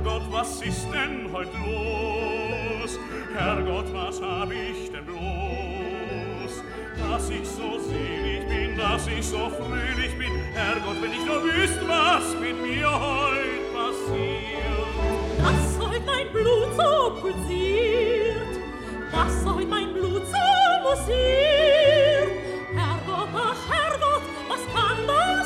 Herrgott, was ist denn heut los? Herrgott, was hab ich denn bloß? Dass ich so selig bin, dass ich so fröhlich bin. Herrgott, wenn ich nur wüsst, was mit mir heut passiert. Dass heut mein Blut so pulsiert, dass heut mein Blut so mussiert. Herrgott, ach Herrgott, was kann das